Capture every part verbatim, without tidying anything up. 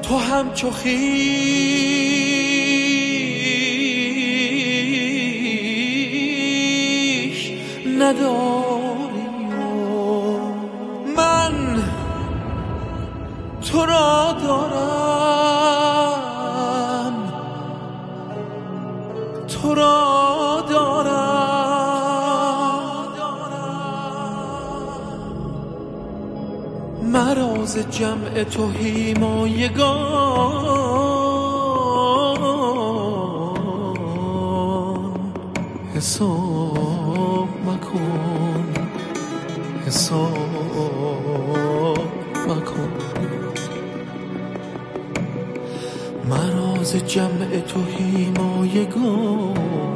تو همچو خویش نداری و من تو را دارم، تو را دارم. مرا ز جمع تو حیمایگان حساب مکن، حساب مکن. مرا ز جمع تو حیمایگان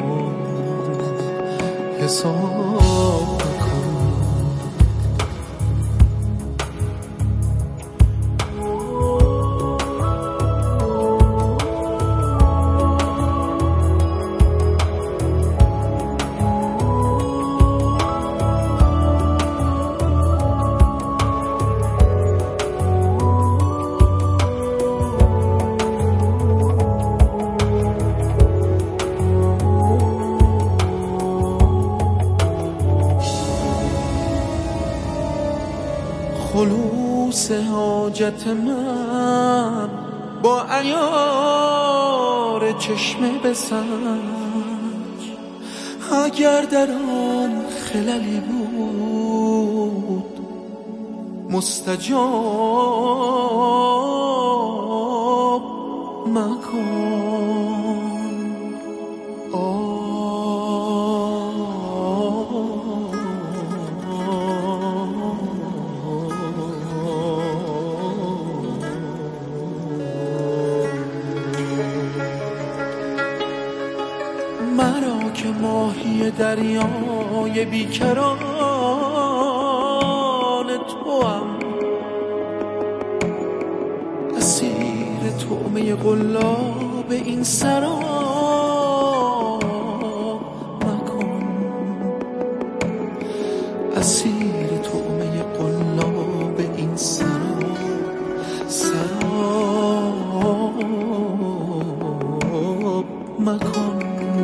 حساب مکن. خلوص حاجت من با عیار چشمه بسنج، اگر در آن خللی بود مستجاب مکن. مرا که ماهی دریای بیکران توام، اسیر طعمه قلاب این سرا مکن، اسیر طعمه قلاب این سرا سرا مکن.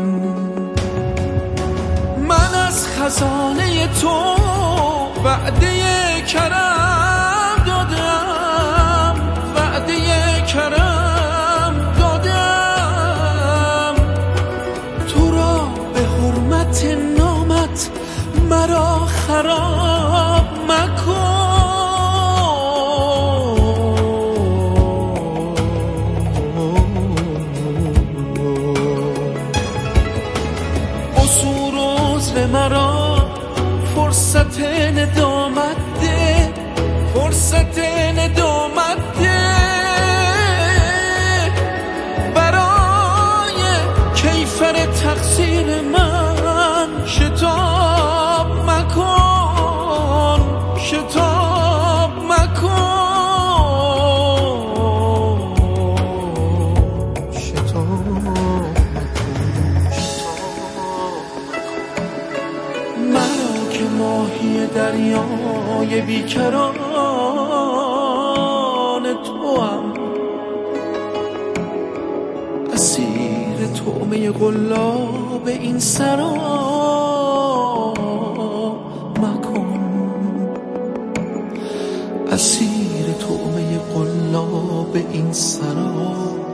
خزانه تو وعده کرم دادم، وعده کرم دادم. تو را به حرمت نامت مرا خراب مکن. قصور و عذر مرا فرصت ندامت ده، فرصت ندامت ده. برای کیفر تقصیر من شتاب مکن، شتاب مکن، شتاب ماهی دریای بیکران توام، اسیر طعمه قلاب این سرا مکن، اسیر طعمه قلاب این سرا